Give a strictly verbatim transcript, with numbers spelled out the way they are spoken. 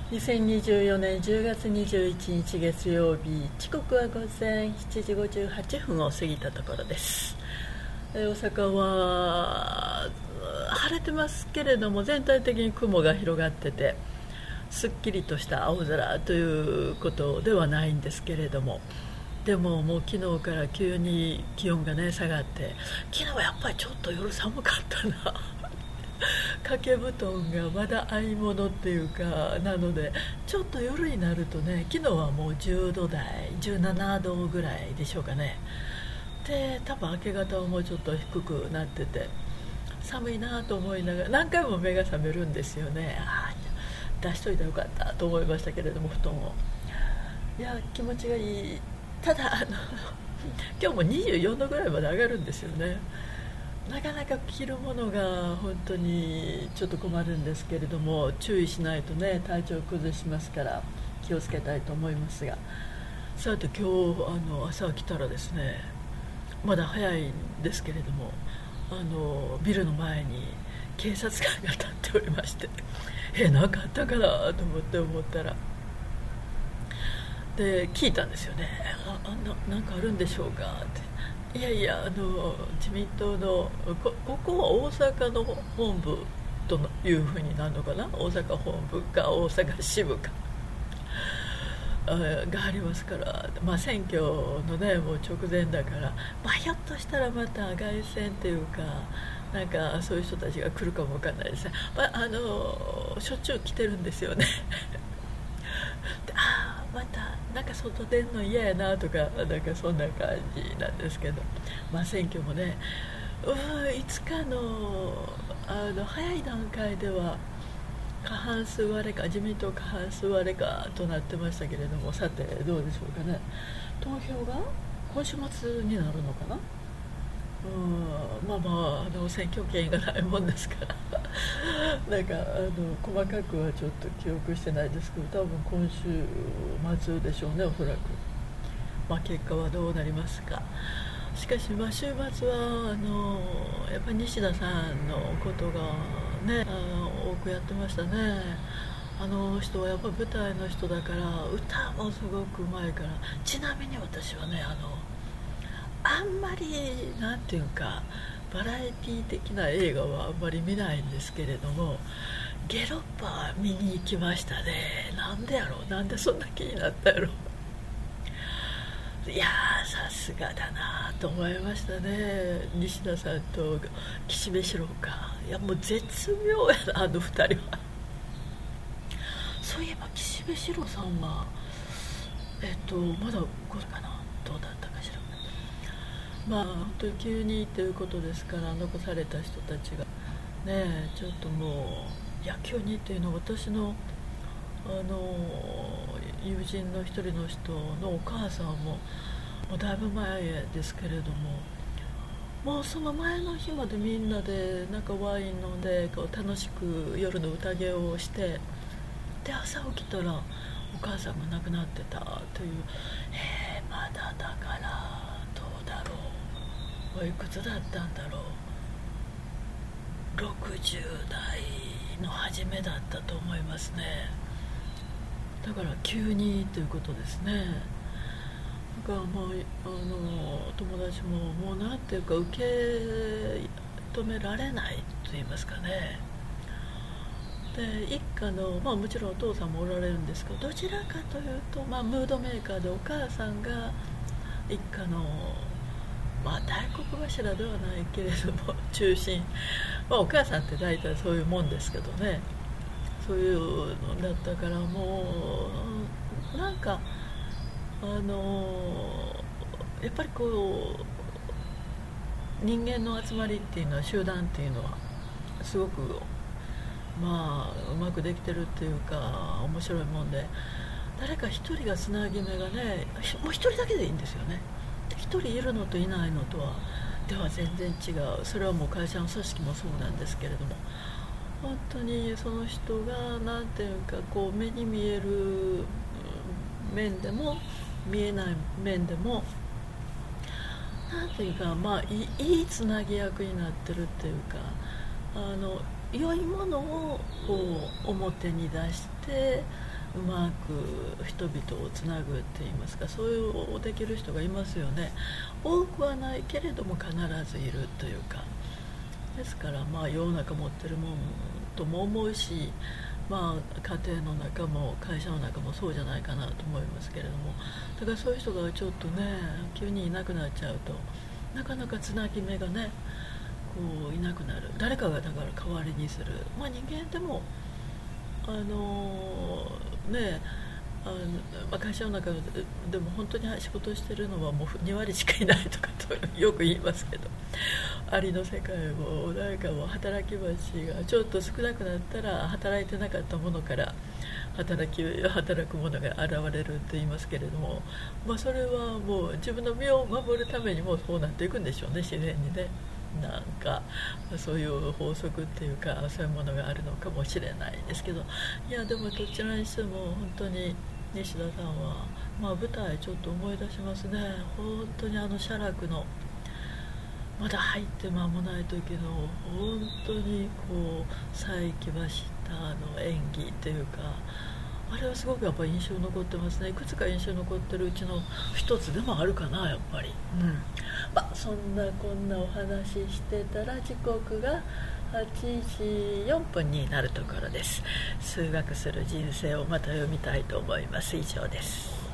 にせんにじゅうよねんじゅうがつにじゅういちにち月曜日、時刻は午前しちじごじゅうはっぷんを過ぎたところです。大阪は晴れてますけれども、全体的に雲が広がっててすっきりとした青空ということではないんですけれども、でももう昨日から急に気温がね下がって、昨日はやっぱりちょっと夜寒かったな掛け布団がまだ合い物っていうかなので、ちょっと夜になるとね、昨日はもうじゅうど台じゅうななどぐらいでしょうかね。で多分明け方はもうちょっと低くなってて寒いなと思いながら何回も目が覚めるんですよね。ああ出しといたらよかったと思いましたけれども、布団を。いや気持ちがいい。ただあの今日もにじゅうよんどぐらいまで上がるんですよね。なかなか着るものが本当にちょっと困るんですけれども、注意しないとね体調を崩しますから気をつけたいと思いますが、さて今日あの朝来たらですね、まだ早いんですけれども、あのビルの前に警察官が立っておりまして、え何かあったかなと思って思ったら、で聞いたんですよね。ああななんかあるんでしょうかって。いやいや、あの自民党の こ, ここは大阪の本部というふうになるのかな、大阪本部か大阪支部かがありますから、まあ、選挙のねもう直前だから、まあ、ひょっとしたらまた凱旋というかなんかそういう人たちが来るかもわかんないですね。まあ、あのしょっちゅう来てるんですよねああまたなんか外出んの嫌やなとか、なんかそんな感じなんですけど、まあ、選挙もねういつかのあの早い段階では過半数割れか、自民党過半数割れかとなってましたけれども、さてどうでしょうかね。投票が今週末になるのかな。うんまあまあ、あの選挙権がないもんですからなんかあの細かくはちょっと記憶してないですけど、多分今週末でしょうね、おそらく。まあ、結果はどうなりますか。しかし、まあ、週末はあのやっぱり西田さんのことがねあ多くやってましたね。あの人はやっぱり舞台の人だから歌もすごくうまいから。ちなみに私はねあのあんまりなんていうかバラエティ的な映画はあんまり見ないんですけれども、ゲロッパ見に行きましたね。なんでやろう、なんでそんな気になったやろう。いやーさすがだなと思いましたね。西田さんと岸辺四郎か、いやもう絶妙やなあの二人は。そういえば岸辺四郎さんはえっとまだごかな、どうだったかしら。まあ本当に急にということですから、残された人たちがねちょっともう、いや急にっていうのは私のあの友人の一人の人のお母さんももうだいぶ前ですけれども、もうその前の日までみんなでなんかワイン飲んでこう楽しく夜の宴をして、で朝起きたらお母さんが亡くなってたという。えー、まだだからどうだろう、おいくつだったんだろう。ろくじゅう代の初めだったと思いますね。だから急にということですね。だからもうあの友達ももうなんていうか受け止められないと言いますかね。で一家の、まあ、もちろんお父さんもおられるんですけど、どちらかというと、まあ、ムードメーカーでお母さんが一家の、まあ、大黒柱ではないけれども中心、まあ、お母さんって大体そういうもんですけどね、そういうのだったから、もうなんかあのやっぱりこう人間の集まりっていうのは、集団っていうのはすごくまあうまくできてるっていうか面白いもんで、誰か一人がつなぎ目がね、もう一人だけでいいんですよね。一人いるのといないのとはでは全然違う。それはもう会社の組織もそうなんですけれども、本当にその人がなんていうかこう目に見える面でも見えない面でもなんていうか、まあいい、いいつなぎ役になってるっていうか、あの良いものをこう表に出してうまく人々をつなぐって言いますか、そういうできる人がいますよね。多くはないけれども必ずいるというか、ですからまあ世の中持ってるもんとも思うし、まあ、家庭の中も会社の中もそうじゃないかなと思いますけれども、だからそういう人がちょっとね急にいなくなっちゃうと、なかなかつなぎ目がねこういなくなる。誰かがだから代わりにする、まあ、人間でもあのねあの、まあ、会社の中でも本当に仕事をしているのはもうに割しかいないとかとよく言いますけど、ありの世界も誰かも働き蜂がちょっと少なくなったら働いてなかったものから働き働くものが現れるって言いますけれども、まあ、それはもう自分の身を守るためにもそうなっていくんでしょうね、自然にね。なんかそういう法則っていうかそういうものがあるのかもしれないですけど、いやでもどちらにしても本当に西田さんは、まあ、舞台ちょっと思い出しますね。本当にあの写楽のまだ入って間もない時の本当にこう佐伯はしたの演技というか、あれはすごくやっぱり印象に残ってますね。いくつか印象に残ってるうちの一つでもあるかな、やっぱり。うん、まあ、そんなこんなお話ししてたら時刻がはちじよんぷんになるところです。数学する人生をまた読みたいと思います。以上です。